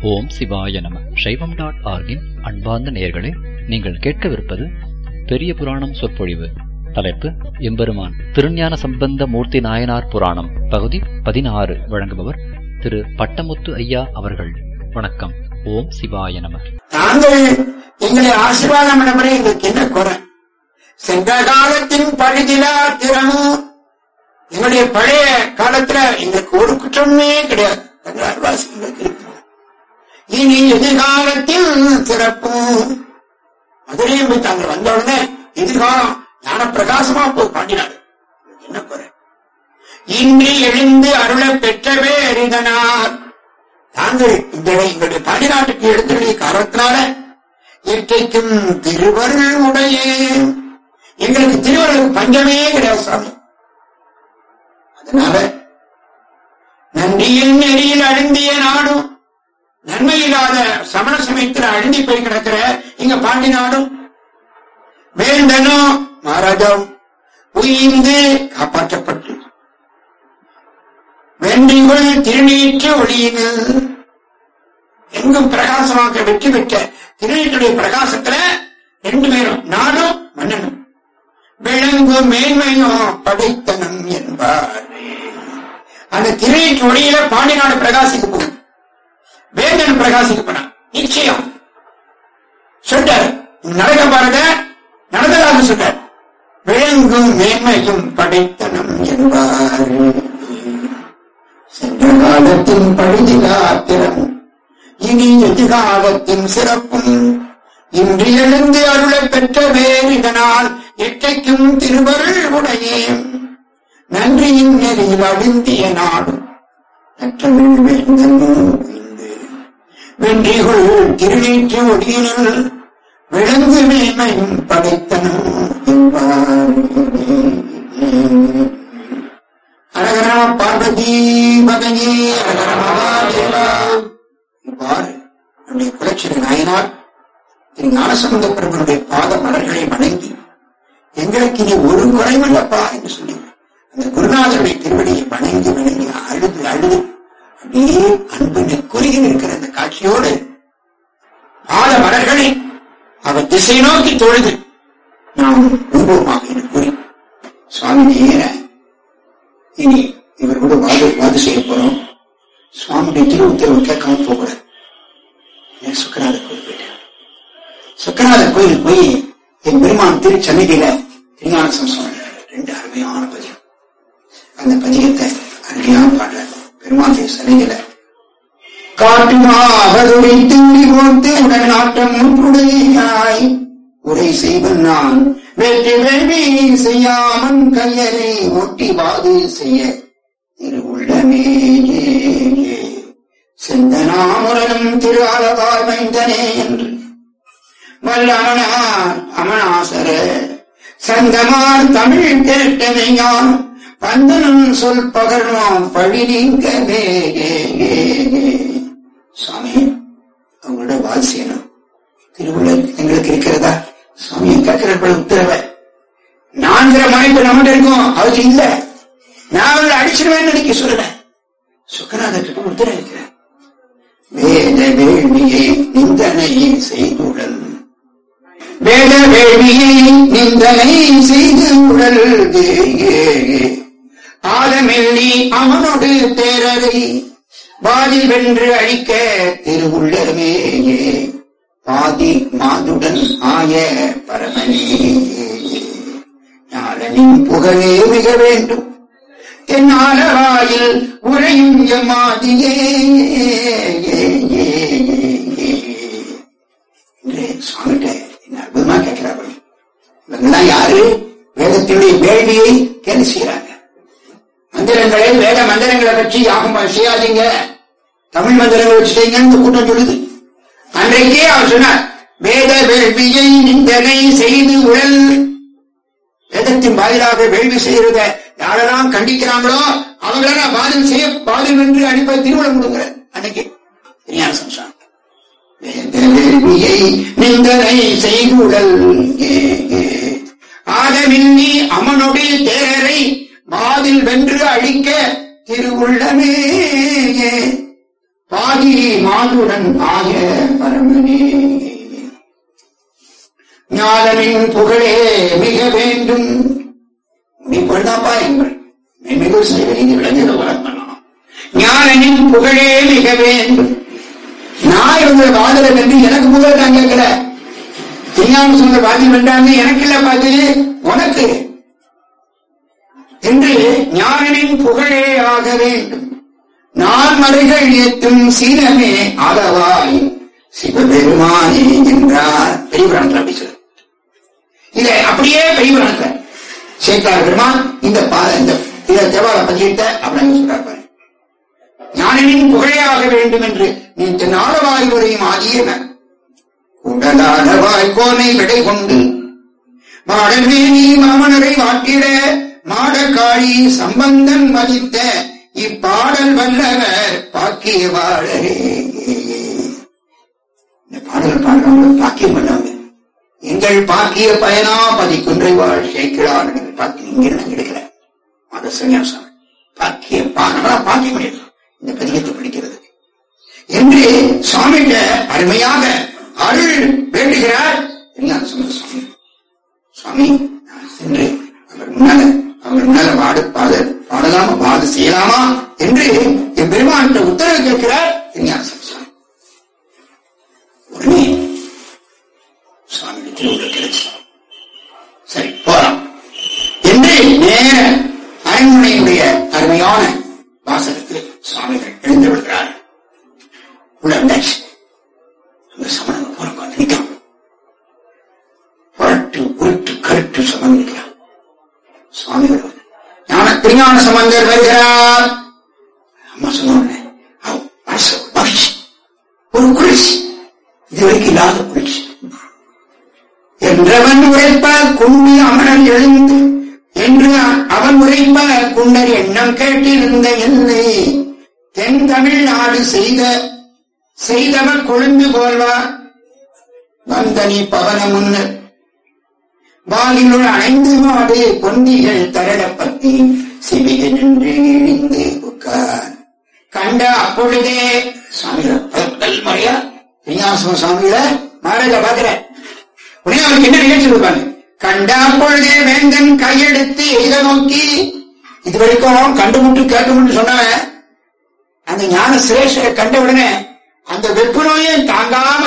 ஓம் சிவாய நம. சைவம்.org-இன் அன்பார்ந்த நேயர்களே, நீங்கள் கேட்கவிருப்பது பெரிய புராணம் சொற்பொழிவு. தலைப்பு எம்பெருமான் திருஞான சம்பந்த மூர்த்தி நாயனார் புராணம், பகுதி 16. வழங்குபவர் திரு பட்டமுத்து ஐயா அவர்கள். வணக்கம். ஓம் சிவாய நம. நாங்கள் எங்களை ஆசீர்வாதம் பண்ண எங்களுக்கு என்ன குறை? சென்ற காலத்தின் பழுதிலா திறமும் எங்களுடைய பழைய காலத்துல எங்களுக்கு ஒரு குற்றமே கிடையாது. இனி எதிர்காலத்தில் சிறப்பும் மதுரையும் போய் தாங்கள் வந்த உடனே எதிர்காலம் ஞான பிரகாசமா போய் பாண்டினார். என்ன குறை? இன்றி எழுந்து அருள பெற்றவே அறிந்தனார். தாங்கள் இந்த எங்களுடைய தாய்நாட்டுக்கு எழுந்துள்ள காரணத்தினால இயற்கைக்கும் திருவருள் உடைய எங்களுக்கு திருவருளுக்கு பஞ்சமே கிடையாது சாமி. அதனால நன்றியின் நெறியில் அழுந்திய நாடும் நன்மை இல்லாத சமண சமயத்தில் அழுந்தி போய் கிடக்கிற இங்க பாண்டி நாடும் வேண்டனும் மரதம் உயிர்ந்து காப்பாற்றப்பட்டு வென்றிகள் திருநீற்று ஒளியினில் எங்கும் பிரகாசமாக வெற்றி பெற்ற திருநீற்றுடைய பிரகாசத்துல ரெண்டு பேரும் நாடும் மன்னனும் விளங்கும் மேன்மையும் படைத்தனம் என்பார். அந்த திருநீற்று ஒளியில பாண்டி நாடு பிரகாசிக்க போகும், வேந்தன் பிரகாசிக்க போனான். நிச்சயம் சொல்றார், நடக்க பாருங்க, நடந்ததாக சொல்றார். விளங்கும் மேன்மையும் படைத்தனம் என்பார். சென்ற காலத்தின் பழுதிலாத்திரம் இனி எதிர்காலத்தின் சிறப்பும் இன்று எழுந்து அருளை பெற்ற வேறு இதனால் எட்டைக்கும் திருவருள் உடையே நன்றியின் நெறியில் அழுந்திய நாடும் வென்றிகள் திருநீற்று ஒடியினுள் விளங்கு மேன்மையும் படைத்தனும் என்பார். அரகரா பார்வதி மகனே அரகரமாதேவா. இவ்வாறு நம்முடைய குலச்சிறை நாயனார் திரு ஞானசம்பந்த பெருமானுடைய பாத மலர்களை வணங்கி எங்களுக்கு இனி ஒரு குறைவில்லப்பா என்று சொல்லி அந்த குருநாதருடைய திருவடியை வணங்கி வணங்கி அழுது அழுது அப்படியே அன்பு குறுகி நிற்கிற அந்த காட்சியோடு பாத மலர்களை அவர் திசை நோக்கி தொழுது நாம் விரும்புவோமாக என்று கூறி சுவாமி நேர இனி இவர் கூட வாது செய்ய போறோம். சுவாமியுடைய திரு உத்தரவு கேட்காம போகக்கூடாது. சுக்கராத கோயில் போயிட்டேன். சுக்கராத கோயில் போய் என் பெருமான் திருச்சன்னிதியில திருஞான சம்சம் ரெண்டு அருமையான பதியம். அந்த பதியத்தை அருமையான பாடுற பெருமான் சன்னிதியில காட்டுமாவதுரை திண்டி போட்டு உடன் நாட்டம் முற்றுடையாய் உரை செய்வன் நான் வெற்றி வேள்வி செய்யாமன் கையரை ஒட்டி வாது செய்ய திருவுள்ளமே செந்தனாமுரனும் திரு ஆலவாய் மைந்தனே என்று வல்லமனார் அமனாசர சந்தமார் தமிழ் கேட்டனையான் பந்தனும் சொல் பகர்வான் பழி நீங்கவே. சுவாமி அவங்களோட வாசியனும் திருவுள்ள எங்களுக்கு இருக்கிறதா? சுவாமியை கேட்கிற உத்தரவை 4 மணிக்கு நம்மகிட்ட இருக்கும், அவருக்கு இல்ல. நான் அவங்களை அடிச்சிருவேன் நினைக்க சொல்லல. சுக்கராதத்துக்கு உத்தரவு இருக்கிறேன். வேத வேள்வியை நிந்தனையை செய்துடல் வேத வேள்வியை நிந்தனை செய்து உடல் ஆலமெல்லி அவனோடு தேரரை பாதி வென்று அழிக்க திருவுள்ளமே பாதி மாதுடன் ஆய பரமனே ஞானின் புகழே மிக வேண்டும் தென்னாலவாயில் உரையும் எம்மாதியே. சுவாமிகிட்ட என்ன அற்புதமா கேட்கிறார்கள். இவங்கெல்லாம் யாரு? வேதத்தினுடைய வேள்வியை கேள்வி செய்யறாங்க. மந்திரங்களை வேத மந்திரங்களை வச்சு யாகம் செய்யாதீங்க, தமிழ் மந்திரங்களை வச்சு செய்யுங்கன்னு கூட்டம் சொல்லுது. அன்றைக்கே அவர் சொன்னார், வேத வேள்வியை நிந்தனை செய்து உடல். வேதத்தின் வாயிலாக வேள்வி செய்யறத யாரெல்லாம் கண்டிக்கிறாங்களோ அவங்களெல்லாம் பாதில் வென்று அடிப்பை திருமணம் கொடுங்கிற அன்னைக்கு ஞான சம்சாரம். வேத வேள்வியை நிந்தனை செய்து உடல் ஆதமின்னி அமனொடி தேரை பாதில் வென்று அழிக்க திருவுள்ளமே பாதி மாதுடன் ஆய பரமனே. ஞானனின் புகழே மிக வேண்டும். இப்பொழுதாப்பா எங்கள் மிகு செய்வீங்க விளைஞ்சது வளர்க்கணும். ஞானனின் புகழே மிக வேண்டும். நான் இவங்க வாதல என்று எனக்கு முதல் நான் கேட்கல. திருஞான சொந்த பாக்கியம் என்றாங்க, எனக்கு இல்ல பாத்து உனக்கு என்று ஞானனின் புகழே ஆக வேண்டும். நான் மறைகள் ஏற்றும் சீனமே அளவாய் சிவபெருமானே என்றார். பெரியபுராணத்தில் அப்படி சொல்ல. இதை அப்படியே பெரியபுராணத்தில் சேக்கார் பெருமான் இந்த தேவார பதியத்தை அப்படின்னு சொல்றாரு. ஞானனின் புகழையாக வேண்டும் என்று நீ நாளவாய் உரையும் ஆகியவன் உடலான வாய்க்கோனை விடை கொண்டு மாடமே நீ மாமனரை வாட்டிட மாடக்காழி சம்பந்தன் மதித்த இப்பாடல் வல்லவர் பாக்கிய வாழரே. இந்த பாடல் பாடுறவங்க பாக்கியம் பண்ணாங்க. எங்கள் பாக்கிய பயனா பதிக்குன்றை வாழ் சேர்க்கிறார். பாக்கியம் இங்கே நான் கிடைக்கிறேன். அது சன்னியாசம் பாக்கியம் நம்மளா பாக்கியம் பண்ணிடலாம் இந்த பதியத்தை படிக்கிறது என்று சுவாமிகிட்ட அருமையாக அருள் வேண்டுகிறார். சுவாமி சுவாமி சென்று அவர் முன்னால பாடலாமா வாது செய்யலாமா என்று என் பெருமான் உத்தரவு கேட்கிறார். உடனே சுவாமி திருவுள்ள கிடைச்சு சரி போலாம் என்று நேர அரண்மனையுடைய அருமையான வாசகத்தில் சுவாமிகள் எழுந்து விடுகிறார். உள்ள வந்தாச்சு. அந்த சமணம் போற நிற்கிறான். புரட்டு உருட்டு கருட்டு சமணம் நிற்கிறான். சுவாமிகள் திருஞான சம்பந்தர் வருகிறார். அம்மா சொன்ன மகிழ்ச்சி, ஒரு குளிர்ச்சி, இதுவரைக்கும் இல்லாத குளிர்ச்சி. என்றவன் உரைப்ப குண்டி அமரல் எழுந்து என்று அவன் உரைப்ப குண்டர் எண்ணம் கேட்டிருந்த எல்லை தென் தமிழ்நாடு செய்தவர் கொழுந்து போல்வார் வந்தனி பவன முன்னர் வாலினுள் அணைந்து மாடு பொந்திகள் தரடப்பத்தி சிவிகை நின்று இழிந்து உட்கார் கண்ட அப்பொழுதே சுவாமிகள் முதல் முறையா விஞ்ஞாசம சுவாமிகள மகாராஜா பாக்குற உடனே அவருக்கு என்ன நிகழ்ச்சி கொடுப்பாங்க. கண்ட அப்பொழுதே வேந்தன் கையெடுத்து எய்த நோக்கி இது வரைக்கும் கண்டுமுட்டு கேட்கணும்னு சொன்னவன் அந்த ஞான சிரேஷரை கண்ட உடனே அந்த வெப்பு நோயை தாங்காம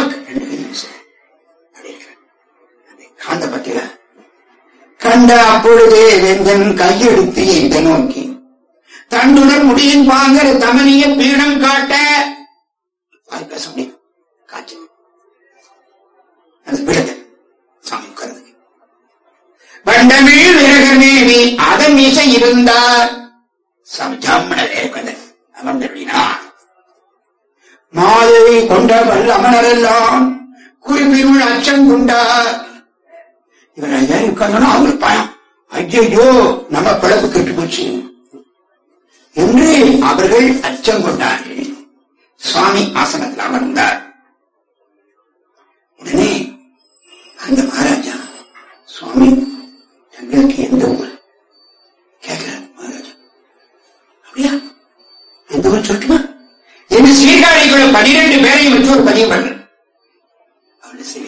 காந்த பத்திர கண்ட அப்பொழுதே வேந்தன் கையெடுத்து எய்த நோக்கி தண்டுடன் முடியின் பாங்கர் தமனிய பீடம் காட்ட பேச முடியும் காட்சி அந்த பீடத்தை சாமி உட்கார்ந்து வண்டமிழ் விரகமேவி அதன் மீசை இருந்தார் சம்ஜாமணரே அமர்ந்தினார். மாயை கொண்ட வல்ல அமனரெல்லாம் குறிப்பினுள் அச்சம் கொண்டார். இவர் ஐயாரி உட்கார்ந்தோன்னா அவங்களுக்கு பயம், ஐயோ நம்ம பிளவு கெட்டு போச்சு என்று அவர்கள் அச்சம் கொண்டார்கள். சுவாமி ஆசனத்தில் அமர்ந்தார். உடனே அந்த மகாராஜா சுவாமி தங்களுக்கு எந்த ஊர் கேட்கிறார். மகாராஜா அப்படியா எந்த ஊர் சொல்லட்டுமா என்று சீர்காழிக்குள்ள 12 பேரையும் வச்சு ஒரு பதியம் பண்ற அவருடைய சிலை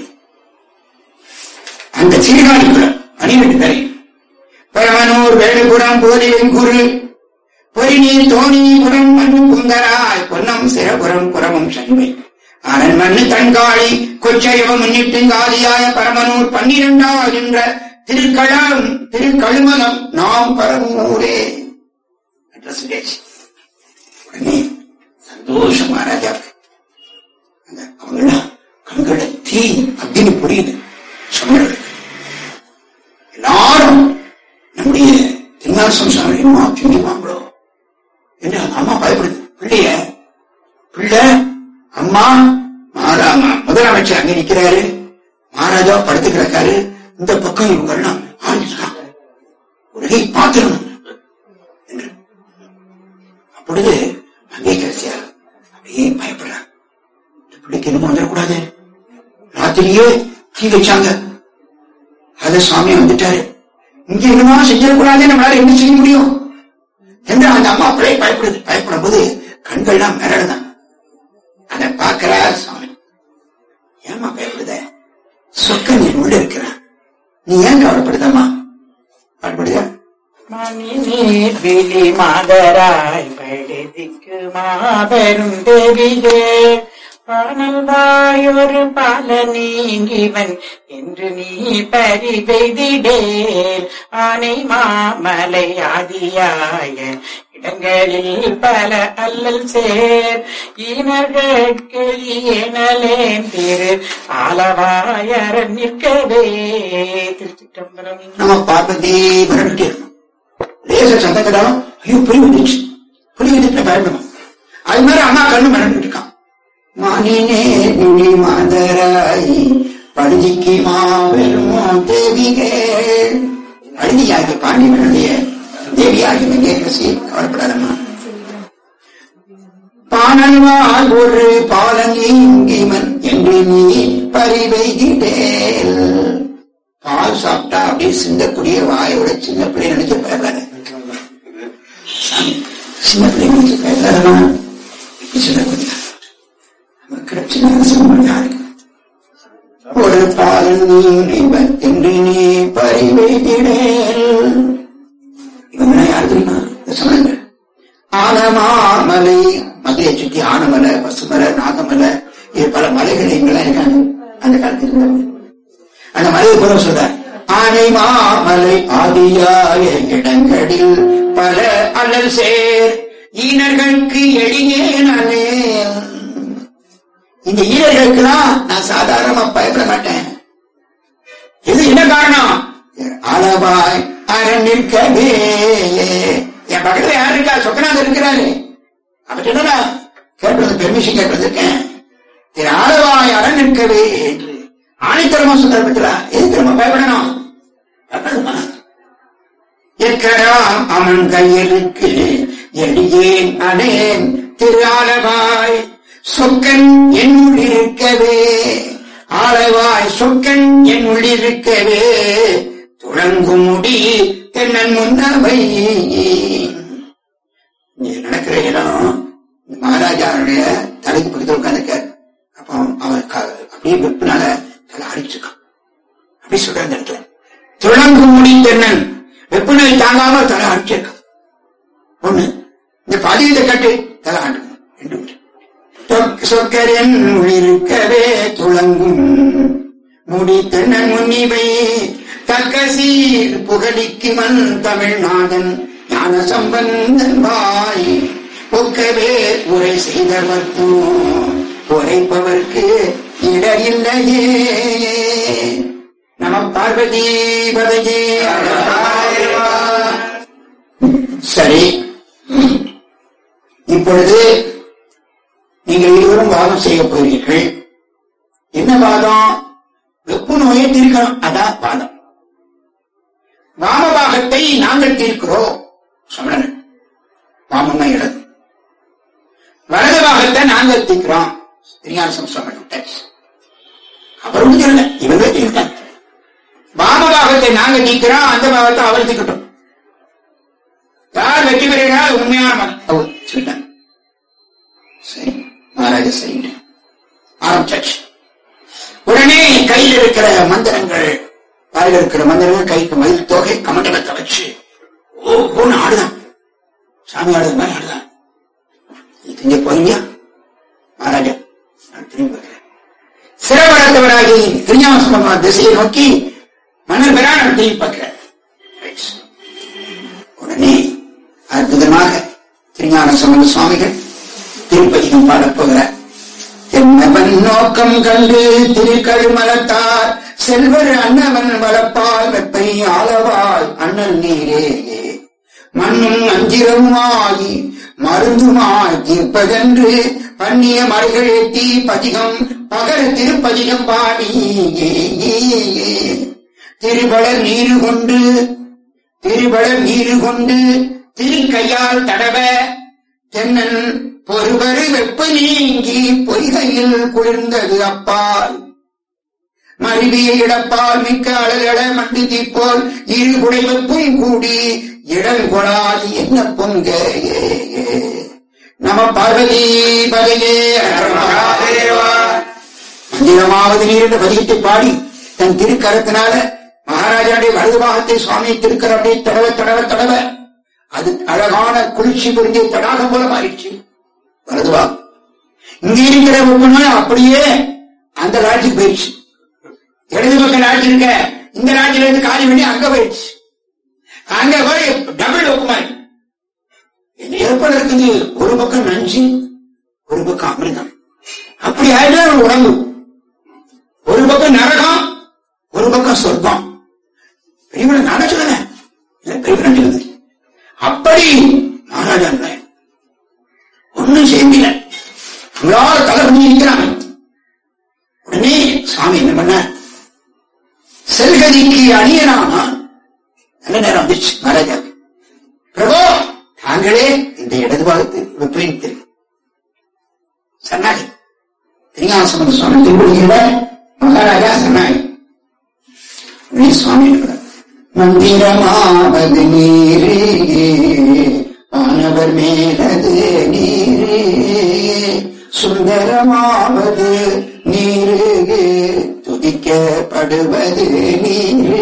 அந்த சீர்காழிக்குள்ள 12 பேரையும் பரமனூர் வேலுபுரம் போதி வெங்குரு பொறிநீர் தோணி புறம் மண்ணு புங்கராய் பொன்னம் சிறபுரம் புறமும் சண்பை அரண் மண்ணு தன்காளி கொச்சையவம் முன்னிட்டுங்காலியாய பரமனூர் 12 என்ற திருக்கழுமலம் நாம் பரமூரே உடனே சந்தோஷம் மகாராஜாவுக்கு அவங்க கண்கள தீ அக்னி புரியுது. சமணர்களுக்கு எல்லாரும் நம்முடைய திருஞான சம்சாரமா பிடிவாங்களோ என்று அம்மா பயப்படுது. பிள்ளை அம்மா முதலமைச்சர் அங்க நிக்கிறாரு, மகாராஜா படுத்து கிடக்காரு, இந்த பக்கம் இவங்கெல்லாம் ஆரம்பிச்சுட்டாங்க. உடனே பாத்திரணும் என்று அப்பொழுது அங்கே கிடைச்சார். அப்படியே பயப்படுறாங்க. இந்த பிள்ளைக்கு என்னமோ வந்துடக்கூடாது. ராத்திரியே தீ வச்சாங்க. அத சுவாமி வந்துட்டாரு. இங்க என்னமோ செஞ்சிடக்கூடாது, நம்மளால என்ன செய்ய முடியும் என்று அந்த அம்மா அப்படியே பயப்படுது. பயப்படும் போது கண்கள்லாம் மிரடுதான். அதை பார்க்கிறார் சுவாமி. ஏமா பயப்படுத? சொக்க நீ உள்ள இருக்கிறான், நீ ஏன் கவலைப்படுதம்மா? கவலைப்படுத? மணிநீர் விழி மாதராய் படுதிக்கு மாபெரும் தேவியே, பானல் வாயொரு பால நீங்கிவன் என்று நீ பரிபெய்திடேல், ஆனை மாமலை ஆதியாய இடங்களில் பல அல்லல் சேர் ஈனர்கட்கு ஏனலேன் திரு ஆலவாயரன் நிற்கவே. திருச்சிற்றம்பலம். நம்ம பார்வதி மிரட்டி லேச சந்தக்கடம், ஐயோ புலி வந்துச்சு, புலி வந்துட்டு பயப்படணும். அது மாதிரி அம்மா கண்ணு மிரண்டு இருக்கான். மானினே நினி மாதராய் படுதிக்கு மாபெரும் தேவிகள், அழுதியாகி பாண்டியனுடைய தேவியாகி வெங்கேசி கவலைப்படாதம்மா. பானல்வாள் ஒரு பாலங்கீங்கிமன் என்று நீ பரிவைகிட்டேல். பால் சாப்பிட்டா அப்படியே சிந்தக்கூடிய வாயோட சின்ன பிள்ளை நினைச்சு பயப்படாத. சின்ன பிள்ளை நினைச்சு பயப்படாதமா? இப்படி சொல்லக்கூடிய ஒரு பாலன் நீங்கிமன் என்று நீ பரிவைகிடேல். இவங்க யாரு தெரியுமா? சமணங்கள். ஆனமாமலை, மதுரையை சுற்றி ஆனமலை, பசுமலை, நாகமலை, இது பல மலைகள் எங்கெல்லாம் இருக்காங்க அந்த காலத்தில். அந்த மலையை கூட சொல்ற, ஆனை மாமலை ஆதியாய இடங்களில் பல அல்லல் சேர் ஈனர்களுக்கு எளியேனே. இந்த ஈனர்களுக்குலாம் நான் சாதாரணமா பயப்பட மாட்டேன். இது என்ன காரணம்? அளவாய் அரண் நிற்கவே. என் பக்கத்துல யாரு இருக்கா? சொக்கநாதர் இருக்கிறாரு. அவர்கிட்ட என்னடா கேட்பது, பெர்மிஷன் கேட்பதற்கேன். திரு ஆளவாய் அரண் நிற்கவே என்று ஆணைத்தரமா சொல்ற பற்றா. எதுக்கு நம்ம பயப்படணும்? பயப்படுமா? எக்கராம் அவன் கையலுக்கு எளியேன் அனேன் திரு ஆளவாய் சொக்கன் என் உள்ளிருக்கவே. ஆளவாய் சொக்கன் என் உள்ளிருக்கவே துளங்கும் முடி தென்னன் முன்னவை. நடக்கிற இடம் மகாராஜாவுடைய தலைக்கு பக்கத்தில் உட்கார்ந்துருக்கார். அப்போ அவர் அப்படியே வெப்பினால தலை அடிச்சிருக்கான். அப்படி சொல்ற அந்த இடத்துல துளங்கும் முடி தென்னன் வெப்புனை தாங்காம தலை அடிச்சிருக்கான். ஒண்ணு இந்த பதிவித கட்டு தலை ஆண்டுக்கும். ரெண்டு சொக்கரன் இருக்கவே துளங்கும் முடி தென்னன் முன்னிவை தக்க சீர் புகழிக்கு மண் தமிழ்நாதன் ஞான சம்பந்தன் வாய் ஒக்கவே உரை செய்தவர்க்கும் உரைப்பவர்க்கு இடரில்லையே. நம பார்வதி பதஜே. சரி, இப்பொழுது நீங்கள் இருவரும் வாதம் செய்ய போகிறீர்கள். என்ன வாதம்? வெப்பு நோயை தீர்க்கணும், அதான் வாதம். வாமபாகத்தை நாங்கள் தீர்க்கிறோம் சமணன், வாமம் தான் இடது. வலது பாகத்தை நாங்கள் தீர்க்கிறோம் திருஞான சம்பந்தன். அவர் இல்லை, இவங்க தீர்த்தாங்க. வாமபாகத்தை நாங்கள் தீர்க்கிறோம், அந்த பாகத்தை அவர் தீர்க்கட்டும். யார் வெற்றி பெறுகிறார்? உண்மையான அவர் சொல்லிட்டாங்க. சரி மகாராஜா, சரிங்க ஆரம்பிச்சாச்சு. உடனே கையில் இருக்கிற மந்திரங்கள், வாயில் இருக்கிற மந்திரங்கள், கைக்கு மயில் தொகை கமண்டலத்தை வச்சு ஓன்னு ஆடுதான். சாமி ஆடுது மாதிரி ஆடுதான். இங்க போறீங்க மகாராஜா? நான் திரும்பி பார்க்கிறேன். சிறவரத்தவராகி திருஞான சம்பந்தன் திசையை நோக்கி மன்னர் பெறான் திரும்பி பார்க்கிறேன். உடனே அற்புதமாக திருஞான சம்பந்த சுவாமிகள் திருப்பதிகம் பாடப்போகிறார். என்னவன் நோக்கம் கண்டு திருக்கழுமலத்தார் செல்வர் அன்னவன் வளப்பால் வெப்பை ஆளவாய் அண்ணன் நீரே மண்ணும் அஞ்சிரவுமாயி மருந்துமாய் தீர்ப்பதென்று பண்ணிய மறைகள் ஏற்றி பதிகம் பகர திருப்பதிகம் பாடி திருவளர் நீரு கொண்டு திருக்கையால் தடவ தென்னன் பொறுவரு வெப்ப நீங்கி பொய்கையில் குளிர்ந்தது அப்பால் மருவிய இடப்பால் மிக்க அழகட மண்டி தீப்போல் இரு குடைவப்பும் கூடி இடல் கொடாது என்ன பொங்க நம பார்வதி பதையே மந்திரமாவது நீர் என்ற பதிகத்தை பாடி தன் திருக்கரத்தினால மகாராஜாவுடைய வலது பாகத்தை சுவாமி திருக்கர அப்படியே தடவ தடவ தடவ அது அழகான குளிர்ச்சி புரிஞ்சு தடாகம் போல மாறிடுச்சு. வலது பாகம் இங்க இருக்கிற ஒப்புமை அப்படியே அந்த ராஜ்யத்துக்கு போயிடுச்சு. இடது பக்கம் ராஜ்யம் இருக்க இந்த ராஜ்யில இருந்து காலி பண்ணி அங்க போயிடுச்சு. அங்க போய் டபுள் ஒப்புமை ஏற்பட இருக்குது. ஒரு பக்கம் நஞ்சு ஒரு பக்கம் அமிர்தம். அப்படி ஆயிடும் உடம்பு. ஒரு பக்கம் நரகம் ஒரு பக்கம் சொர்க்கம். பெரியவனை நடக்கல பெரியவன் அப்படி மகாராஜா ஒன்னும் செய்யல. நம்மளால தலை பண்ணி இருக்கிறாங்க. உடனே சாமி என்ன பண்ண செல்கதிக்கு அணியனானா நல்ல நேரம் வந்துச்சு மகாராஜா. பிரபு தாங்களே இந்த இடது பாகத்தை விபரீத்து சொன்னாங்க. திருஞானசம்பந்த சுவாமி திருப்பதியில மகாராஜா சொன்னாங்க. சுவாமி மந்திரமாவது நீரே வானவர் மேலது நீரே சுந்தரமாவது நீரே துதிக்கப்படுவது நீரே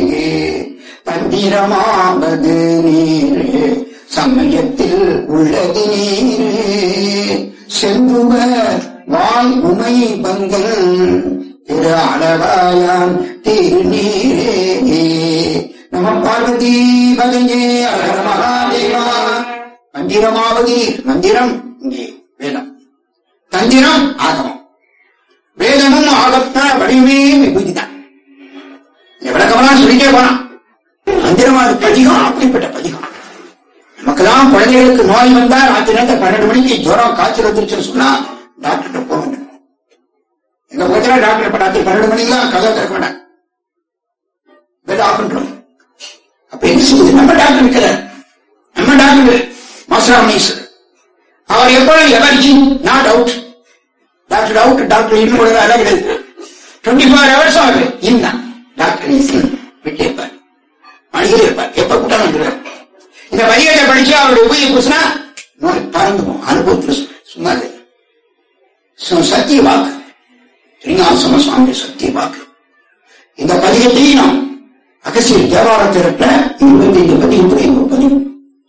தந்திரமாவது நீரே சமயத்தில் உள்ளது நீரே செல்லுவர் வாய் உமை பங்கல் திரு அளவாயாம் திருநீரே நம பார்வதி பதையே அழக மகாதேவா. மந்திரமாவது மந்திரம் இங்கே வேதம், தந்திரம் ஆகமம். வேதமும் ஆகத்த வடிவமே விபூதிதான். விளக்கமெல்லாம் சொல்லிட்டே போனான். மந்திரமாவது பதிகம் அப்படிப்பட்ட பதிகம். நமக்கெல்லாம் குழந்தைகளுக்கு நோய் வந்தா ராத்திரி நேரத்தில் 12 மணிக்கு ஜுரம் காய்ச்சல் வந்துருச்சுன்னு சொன்னா டாக்டர் போக வேண்டும். எங்க பக்கத்துல டாக்டர் இப்ப ராத்திரி 12 மணிக்கு தான் கதை திறக்க வேண்டாம், பெட் ஆஃப் பண்றோம். அப்ப என்ன சொல்லுது? நம்ம டாக்டர் இருக்கிறார், நம்ம டாக்டர் மாஸ்டர் அவர் எப்பொழுது allergy not out, doctor out, doctor இன்னும் கூட அழகு 24 hours ஆகுது. இன்னும் டாக்டர் விட்டே இருப்பார், மனிதர் இருப்பார், எப்ப கூட்டம் வந்துருவார். இந்த வரியை படிச்சு அவருடைய உபயோக பூசினா நோய் பறந்துடும். அனுபவத்தில் சும்மா இல்லை. சத்திய வாக்கு திருஞானசம்பந்த சுவாமி சத்திய வாக்கு. இந்த பதிகத்தையும் நாம் அகசியர் தேவாரத்தில் இருக்கிற 25 பதிகத்துறை பதிகம்.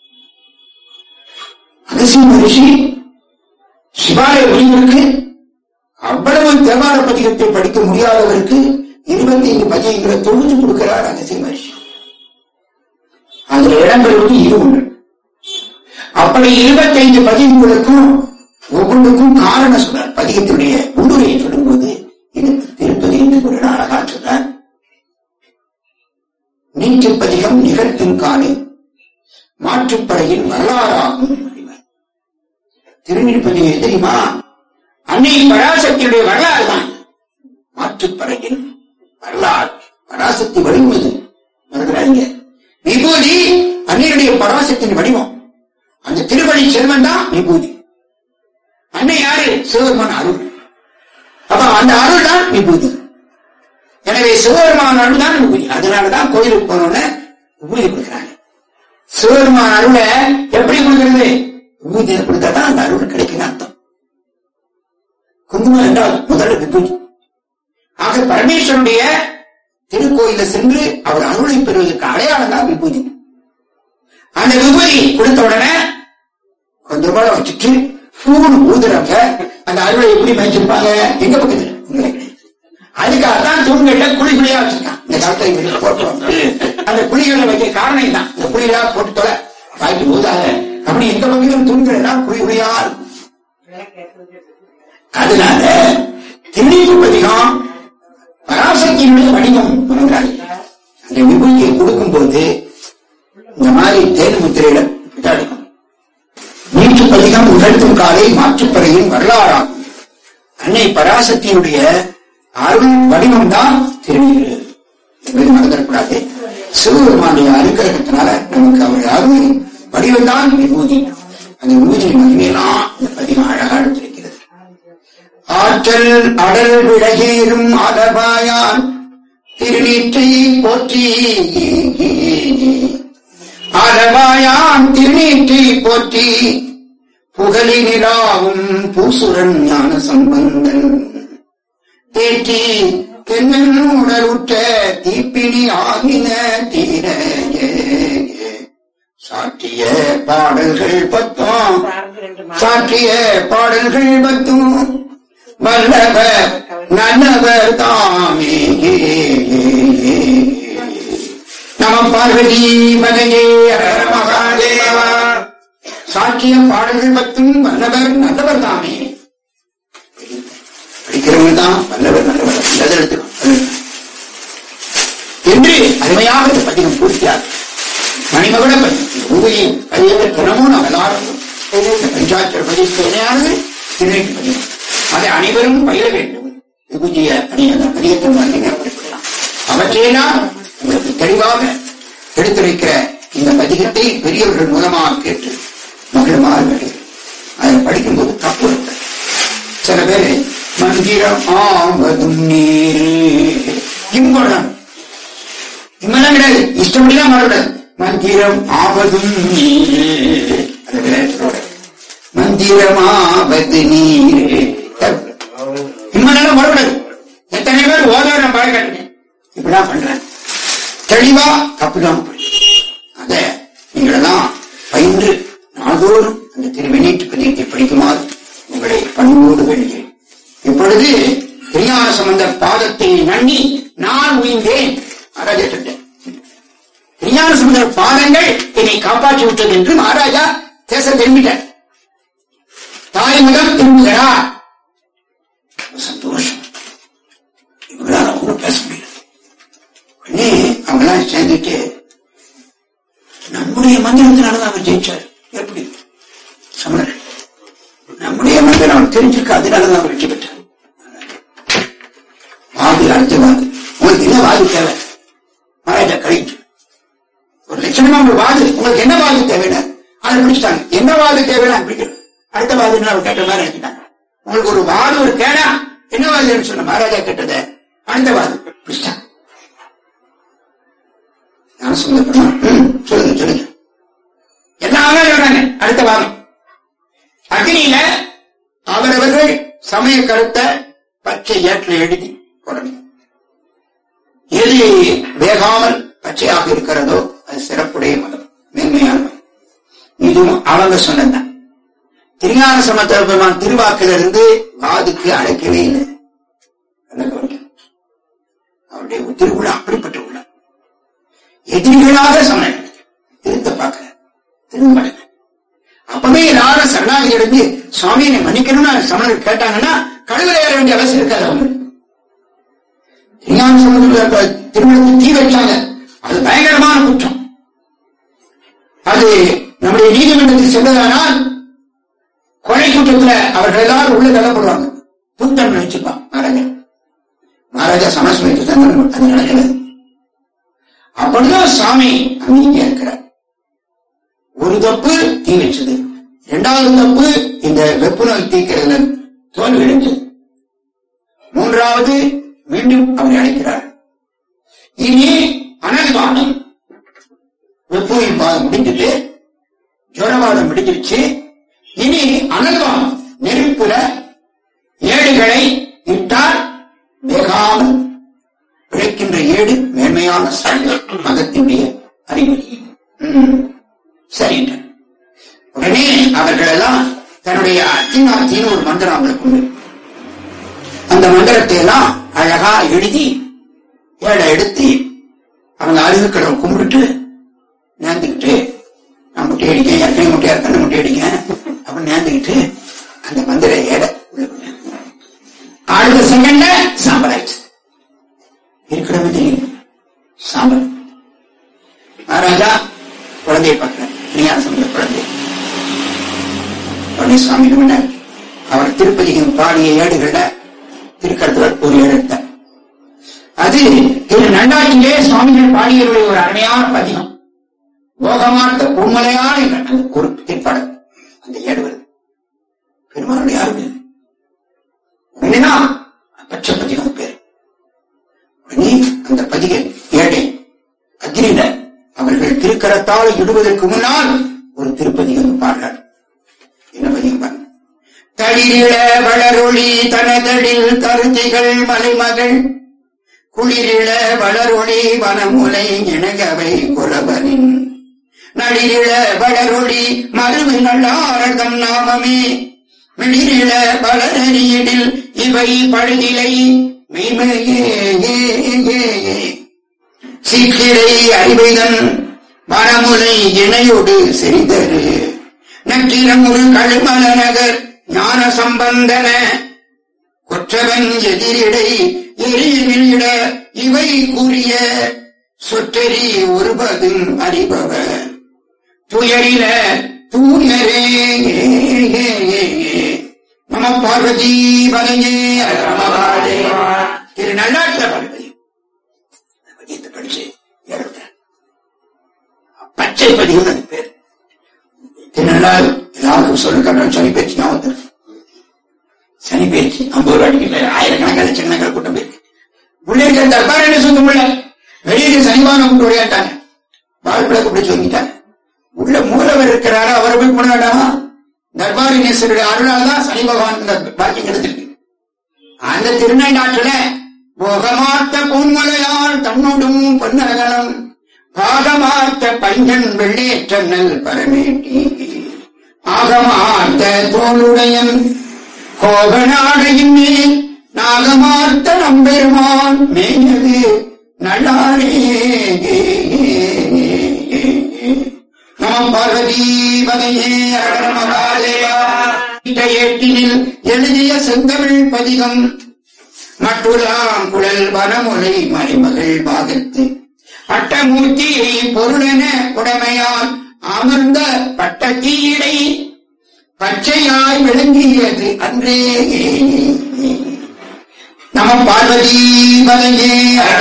அகசிய மகிழ்ச்சி சிவாலய ஒளிவருக்கு அவ்வளவு தேவார பதிகத்தை படிக்க முடியாதவருக்கு 25 பதிகங்களை தொகுத்து கொடுக்கிறார் அகசிய மகிழ்ச்சி. அதுல இடம்பெறுவது 20. அப்படி 25 பதிகங்களுக்கும் ஒவ்வொன்றுக்கும் காரணம் சொல்றார். பதிகத்தினுடைய உள்ளுரையை சொல்லும்போது எனக்கு திருப்பதி என்று ஒரு அழகா சொல்றார். நீச்சு பதிகம் நிகழ்த்தும் காலை மாற்றுப்படையின் வரலாறாகும். திருநீர்ப்பதிகம் தெரியுமா? அன்னை பராசக்தியுடைய வரலாறு தான் மாற்றுப்படையின் வரலாறு. பராசக்தி வடிவது வருகிறாங்க. விபூதி அன்னையுடைய பராசக்தியின் வடிவம். அந்த திருவடி செல்வன் தான் விபூதி. அன்னை யாரு? சிவபெருமான அருள். அப்ப அந்த அருள் தான் விபூதி. எனவே சிவபெருமான அருள் தான் விபூதி. அதனாலதான் கோயிலுக்கு போனோன்னு விபூதி கொடுக்கிறாங்க. சிவபெருமான அருளை எப்படி கொடுக்கிறது? விபூதி கொடுத்தாதான் அந்த அருள் கிடைக்கும் அர்த்தம். குங்குமம் என்றால் முதல்ல விபூதி. ஆக பரமேஸ்வரனுடைய திருக்கோயில சென்று அவர் அருளை பெறுவதற்கு அடையாளம் தான் விபூதி. அந்த விபூதி கொடுத்த உடனே கொஞ்சம் கூட வச்சுட்டு பூன்னு ஊதுறாங்க. அந்த அருளை எப்படி வச்சிருப்பாங்க? எங்க பக்கத்துல அதுக்காகத்தான் தூண்கள்ல குழி குழியா வச்சிருக்கான். இந்த காலத்துல போட்டுருவாங்க. அந்த குழிகளை வைக்க காரணம் தான். இந்த குழியா போட்டு தொலை வாய்ப்பு ஊதாத அப்படி எந்த பக்கத்திலும் தூண்கள் எல்லாம் குழி குழியா இருக்கும். அதனால திருநீற்று பதிகம் பராசக்தியினுடைய வடிவம் வருகிறார்கள். அந்த விபூதியை கொடுக்கும் போது இந்த மாதிரி தேன் முத்திரையில எடுக்கும். நீற்று பதிகம் நிகழ்த்தும் காலை மாற்றுப்படையின் வரலாறாகும். அன்னை பராசக்தியுடைய அருள் வடிவம் தான் திருநீர் என்பது மறந்துடக்கூடாது. சிவபெருமானுடைய அனுகிரகத்தினால நமக்கு அவருடைய அருள் வடிவம் தான் விபூதி. அந்த விபூதியின் மகிமையெல்லாம் இந்த பதிகம் அழகா எடுத்திருக்கிறது. ஆற்றல் அடல் விலகேறும் ஆதபாயான் திருநீற்றை போற்றி, ஆதபாயான் திருநீற்றை போற்றி புகழி நிலாவும் பூசுரன் ஞான சம்பந்தன் தேற்றி தென்னன் உடலுற்ற தீப்பினி ஆகின தீர சாற்றிய பாடல்கள் பத்தும் வல்லவர் நல்லவர் தாமே. நம பார்வதி மதையே மகாதேவா. சாற்றிய பாடல்கள் பத்தும் வல்லவர் நல்லவர் தாமே. படிக்கிறவங்க தான் வல்லவர் நல்லவர் என்று அருமையாக இந்த பதிகம் பூர்த்தியாக மணிமகுட பதியும் தினமும் நாம் எல்லாரும் பஞ்சாட்சர பதிவுக்கு இணையானது திருநெற்றி பதிவு. அதை அனைவரும் பயில வேண்டும். விபூஜிய பதியத்தில் குறிப்பிடலாம். அவற்றையெல்லாம் உங்களுக்கு தெளிவாக எடுத்துரைக்கிற இந்த பதிகத்தை பெரியவர்கள் மூலமாக கேட்டு மகிழ்மாறு அதை படிக்கும்போது தப்பு இருக்கு. சில பேரு மந்திரம் ஆவதும் நீரே இம்பொழுது இம்மெல்லாம் கிடையாது. இஷ்டப்படிதான் மறக்கூடாது. மந்திரம் ஆவதும் நீரே மந்திரமாவது நீரே இம்மெல்லாம் மறக்கூடாது. எத்தனை பேர் ஓதோட பழக்கட்டுங்க இப்படிதான் பண்றேன். தெளிவா தப்புதான் அத நீங்களெல்லாம் பயின்று நாள்தோறும் அந்த திருவெண்ணீட்டு பதியத்தை படிக்குமாறு உங்களை பண்போடு வேண்டுகிறேன். இப்பொழுது திருஞான சம்பந்தர் பாதத்தை நன்னி நான் உயிர்ந்தேன். மகாராஜா சொன்னேன், திருஞான சம்பந்தர் பாதங்கள் என்னை காப்பாற்றி விட்டது என்று மகாராஜா பேச திரும்பிட்டார். தாய் முதல் திரும்புகிறார். சந்தோஷம். இவங்களால அவங்களும் பேச முடியல. உடனே அவங்களாம் சேர்ந்துட்டு நம்முடைய மந்திரத்தினாலதான் அவர் ஜெயிச்சார். எப்படி சமணர் நம்முடைய மந்திரம் அவர் தெரிஞ்சிருக்க, அதனாலதான் அவர் வெற்றி பெற்றார். வாது அடுத்த வாது உங்களுக்கு என்ன வாது தேவை? மகாராஜா கழிச்சு ஒரு லட்சணமா ஒரு வாது உங்களுக்கு என்ன வாது தேவைன்னு அதை பிடிச்சிட்டாங்க. என்ன வாது தேவைன்னா பிடிக்கணும். அடுத்த வாதுன்னு அவர் கேட்ட மாதிரி நினைச்சிட்டாங்க. உங்களுக்கு ஒரு வாது ஒரு கேடா என்ன வாதுன்னு சொன்ன மகாராஜா கேட்டத அடுத்த வாது பிடிச்சிட்டாங்க. நான் சொல்லுங்க எல்லாமே சொல்றாங்க. அடுத்த வாதம் அக்னியில அவரவர்கள் சமய கருத்தை பச்சை ஏற்றில் எழுதி போடணும். எது வேகாமல் பச்சையாக இருக்கிறதோ அது சிறப்புடைய மதம், மேன்மையான மதம். இதுவும் அவங்க சொன்னதுதான். திருஞான சம்பந்த பெருமான் திருவாக்கிலிருந்து வாதுக்கு அழைக்கவே இல்லை. அவருடைய திருவிழா அப்படிப்பட்ட உள்ள எதிரிகளாக சமண திருத்த பார்க்க திரும்ப அப்பவே எல்லாரும் சரணாகி அடைஞ்சு சுவாமியை மன்னிக்கணும்னு சமணர் கேட்டாங்கன்னா கடவுளை ஏற வேண்டிய அவசியம் இருக்காது. அவங்க திருஞான சம்பந்த திருமணத்தை தீ வச்சாங்க. அது பயங்கரமான குற்றம். அது நம்முடைய நீதிமன்றத்தில் சென்றதானால் கொலை குற்றத்துல அவர்கள் எல்லாரும் உள்ள தள்ளப்படுவாங்க. தூத்தம் நினைச்சுப்பான் மகாராஜா. மகாராஜா சமஸ்மயத்து தந்தன் அது நடக்கிறது. அப்படிதான் சுவாமி அமைதியா இருக்கிறார். ஒரு தப்பு தீ வச்சது, இரண்டாவது தப்பு இந்த வெப்பு நோய் தீக்கிறதுல தோல்வி அடைஞ்சது, மூன்றாவது மீண்டும் அவரை அழைக்கிறார். இனி அனல்வாதம் வெப்போய் பாதம் முடிஞ்சிட்டு ஜோரவாதம் முடிஞ்சிருச்சு. இனி அனல்வாதம் நெருப்புல ஏடுகளை இட்டால் வேகாமல் பிழைக்கின்ற ஏடு மேன்மையான மதத்தினுடைய அறிகுறி. சரிங்க. உடனே அவர்கள் எல்லாம் தன்னுடைய அத்தினாத்தின்னு ஒரு மந்திரம் அவங்களுக்கு உண்டு. அந்த மந்திரத்தை எல்லாம் அழகா எழுதி ஏழை எடுத்து அவங்க அருகுக்களை கும்பிட்டு நேர்ந்துக்கிட்டு நான் முட்டை அடிக்கேன், ஏற்கனவே முட்டையா இருக்க முட்டை அடிக்கேன் அப்படின்னு நேர்ந்துக்கிட்டு அந்த மந்திர ஏழை அடுத்த செகண்ட்ல சாம்பல் ஆயிடுச்சு. இருக்கிறவங்க தெரியும் சாம்பல். மகாராஜா குழந்தையை பார்க்கிறேன், திருஞான சம்பந்த குழந்தை. உடனே சுவாமி முன்னாடி அவர் திருப்பதிகம் பாடிய ஏடுகள்ல திருக்கடத்தவர் ஒரு ஏடு எடுத்தார். அது திரு நண்டாட்டிலே சுவாமிகள் பாடியவருடைய ஒரு அருமையான பதிகம். போகமாட்ட உண்மையான ஒரு திரைப்படம் அந்த ஏடு வருது. பெருமாளுடைய யாருமே உடனேனா பச்சை பதிகம் பேர். உடனே அந்த பதிக ஏடை அக்னியில அவர்கள் திருக்கரத்தால் இடுவதற்கு முன்னால் ஒரு திருப்பதிகம் பாடுறார். என்ன பதிகம்? தளிரிள வளரொளி தனதடில் கருதிகள் மலைமகள் குளிரிள வளரொளி வனமுலை இணகவை குலவனின் நளிரிள வளரொளி மருவின் நல்லாரதம் நாமமே மிளிரிள வளரறியிடில் இவை பழுதிலை மெய்மையே சீக்கிரை அறிவைதன் வனமுலை இணையோடு செறிதரு நற்றிரமுரு கழுமல நகர் ஞான சம்பந்தன கொற்றவன் எதிரிடை எரியிட இவை கூறிய சொற்றெறி ஒருபதும் அறிபவர் துயரில தூயரே நம பார்வதி பதங்கே திரு நல்லாற்ற பார்வதி படிச்சு பச்சை பதிவு அது பேர். திருநாள் எல்லாருக்கும் சொல்லுக்கான சனி பேச்சு ஞாபகம். சனி பேச்சு 50 ரூபாய்க்கு ஆயிரக்கணக்கான லட்சக்கணக்கான கூட்டம் போயிருக்கு. உள்ளே இருக்கிற தர்பார் என்ன சொல்ல முடியல. வெளியே சனிவான கூட்டு விளையாட்டாங்க. வாழ்விளக்கு பிடிச்சு வாங்கிட்டாங்க. உள்ள மூலவர் இருக்கிறாரா அவரை போய் கொண்டாடாமா. தர்பாரினேஸ்வருடைய அருளால் தான் சனி பகவான் பாக்கியம் கிடைச்சிருக்கு. அந்த திருநாட்டில போகமார்த்த பொன்மலையால் தன்னோடும் பொன்னகலம் பாகமார்த்த பையன் வெள்ளேற்றல் பரமேட்டி ஆகமார்த்த தோளுடையன் கோபநாடையின் மேல் நாகமார்த்த நம்பெருமான் மேயது நல்லாரே நம பார்வதி பதையே அகரமகாதேவா ஏட்டினில் எழுதிய செந்தமிழ் பதிகம் மட்டுலாம் குழல் வனமுலை மறைமகள் பாகத்து பட்டமூர்த்தியை பொருளென உடைமையால் அமர்ந்த பட்டத்தீடை பச்சையாய் விளங்கியது அன்றே நம பார்வதி பதையே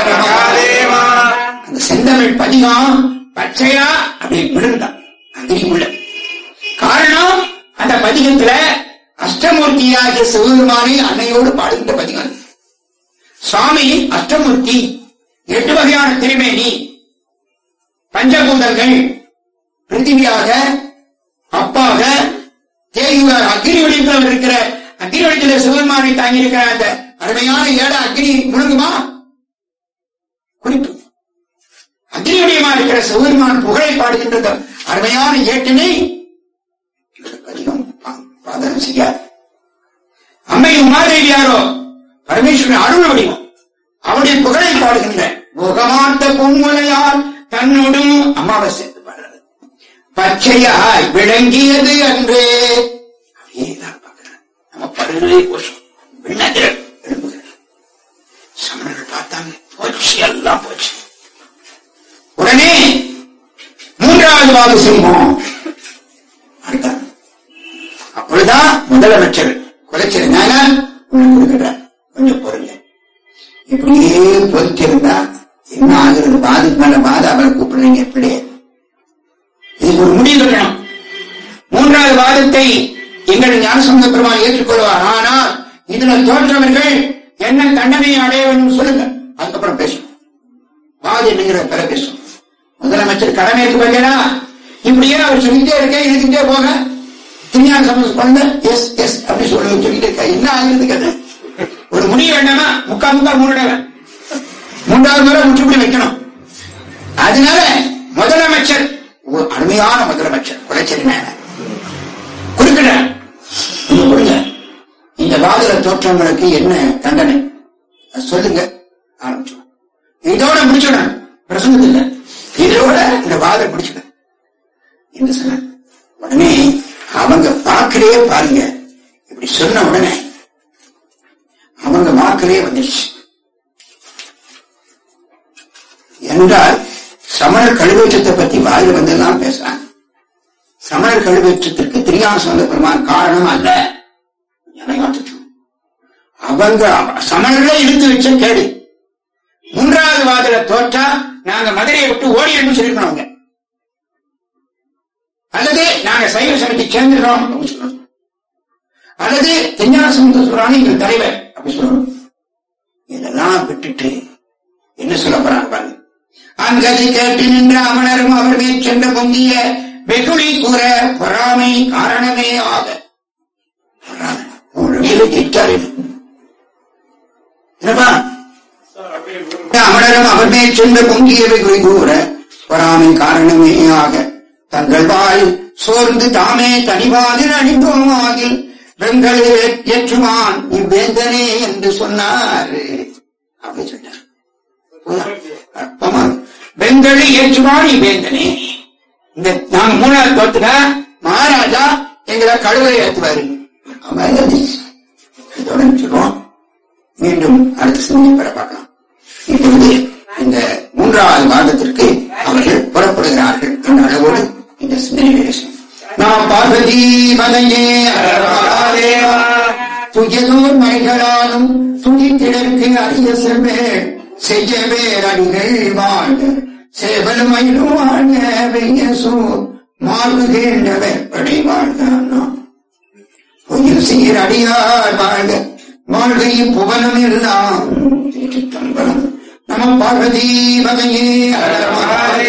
அந்த செந்தமிழ் பதிகம் பச்சையா அப்படி விழுந்தான் அங்கிரிக்குள்ள. காரணம் அந்த பதிகத்துல அஷ்டமூர்த்தியாகிய சிவபெருமானை அன்னையோடு பாடுகின்ற பதிகம். சுவாமி அஷ்டமூர்த்தி, 8 வகையான திருமேனி, பஞ்சபூதங்கள், பிருத்திவியாக, அப்பாக, தேயுவார் அக்னி வடிவத்தில் இருக்கிற அக்னி வடிவத்தில் சிவபெருமானை தாங்கி இருக்கிற அந்த அருமையான ஏட அக்னி முழுங்குமா குறிப்பு. அக்னி வடிவமா இருக்கிற சிவபெருமான் புகழை பாடுகின்ற அருமையான ஏட்டினை அதிகம் பாதனம் செய்யார். அம்மை உமாதேவியாரோ பரமேஸ்வரன் அருள் வடிவம், அவருடைய புகழை பாடுகின்ற முகமார்த்த பொன்முலையால் தன்னோடும் அம்மாவை சேர்த்து பாடுறது பச்சையாய் விளங்கியது அன்றே. அப்படியேதான் பார்க்கிறேன். நம்ம படுகளே கோஷம் விண்ணதில் எழுப்புகிறது. சமணர்கள் பார்த்தாங்க, போச்சு, எல்லாம் போச்சு. உடனே 3வது வாக்கு செய்வோம். அப்பொழுதுதான் முதலமைச்சர் குலைச்சல் ஞானால் கொடுக்கிறார். கொஞ்சம் பொருள் இப்படியே பொறுத்திருந்தா என்ன ஆகுறது? பாதுக்கு மேல பாத அவரை கூப்பிடுறீங்க. எப்படி இதுக்கு ஒரு முடிவு இருக்கணும். 3வது வாதத்தை எங்கள் ஞானசம்பந்த பெருமான் ஏற்றுக்கொள்வார். ஆனால் இதுல தோற்றவர்கள் என்ன தண்டனை அடைய வேண்டும் சொல்லுங்க, அதுக்கப்புறம் பேசும். வாதி என்னங்கிற பிற பேசும். முதலமைச்சர் கடமை இருக்கு பார்த்தீங்கன்னா, இப்படியே அவர் சொல்லிட்டே இருக்க, எழுதிட்டே போக திருஞான சம்பந்த குழந்தை எஸ் எஸ் அப்படி சொல்லிட்டே இருக்க. என்ன ஆகுறதுக்கு அது ஒரு முடிவு வேண்டாமா? முக்கா மூணு 3வது முறை முற்றுப்புள்ளி வைக்கணும். அதனால முதலமைச்சர், ஒரு அருமையான முதலமைச்சர் குலைச்சல் குறிப்பிட இந்த வாதில தோற்றவங்களுக்கு என்ன தண்டனை சொல்லுங்க ஆரம்பிச்சோம். இதோட முடிச்சுடணும், பிரசங்கத்தில் இதோட இந்த வாதம் முடிச்சுட என்ன சொன்ன உடனே அவங்க வாக்கிலேயே பாருங்க. இப்படி சொன்ன உடனே அவங்க வாக்கிலேயே வந்துடுச்சு. என்றால் சமணர் கழுவேற்றத்தை பத்தி வாயில வந்தெல்லாம் பேசுறாங்க. சமணர் கழுவேற்றத்திற்கு திருஞான சம்பந்த பெருமான் காரணம் அல்ல. அவங்க சமணர்களே இழுத்து வச்ச கேடு. 3வது வாதில தோற்றா நாங்க மதுரையை விட்டு ஓடி என்று சொல்லிருக்கோம். அவங்க அல்லது நாங்க சைவ சமைக்கு சேர்ந்துடுறோம் அப்படின்னு சொல்லணும். அல்லது திருஞான சம்பந்த சொல்றாங்க எங்கள் தலைவர் அப்படி சொல்லணும். இதெல்லாம் விட்டுட்டு என்ன சொல்ல போறாங்க பாருங்க. அங்கதை கேட்டு நின்ற அமணரும் அவர் மேற் சென்ற பொங்கிய வெகுளி கூற பொறாமை காரணமே ஆக. கையில ஜெயிச்சாரு. என்னப்பா அமரரும் அவர் மேல் சென்ற பொங்கியவை குறிகூற பொறாமை காரணமே ஆக தங்கள் வாய் சோர்ந்து தாமே தனிவாதில் அணிந்தோமாகில் வெங்களை ஏற்றுவான் இவ்வேந்தனே என்று சொன்னார். அப்படி சொன்னார். வெங்களை ஏற்றுவான் இவ்வேந்தனே. இந்த நாங்க மூணாவது தோத்துனா மகாராஜா எங்களை கழுவை ஏற்றுவாரு. சொல்லுவோம். மீண்டும் அடுத்த சிந்தனை பெற பார்க்கலாம். இப்பொழுது இந்த மூன்றாவது வாதத்திற்கு அவர்கள் புறப்படுகிறார்கள் என்ற அளவோடு இந்த சிந்தனை நாம் பார்வதி மலையே துயலோர் மலைகளாலும் துணித்திடற்கு அரிய செல்வேள் செய்யவே அடிகள் வாழ்க சேவல் மயிலும் வாழ்க வெய்ய சூர் மாறுகின்றவர் படை வாழ்க உயிர் சீர் அடியார் வாழ்க வாழ்கையும் புவனம் எல்லாம் தம்பரம் நம பார்வதி மலையே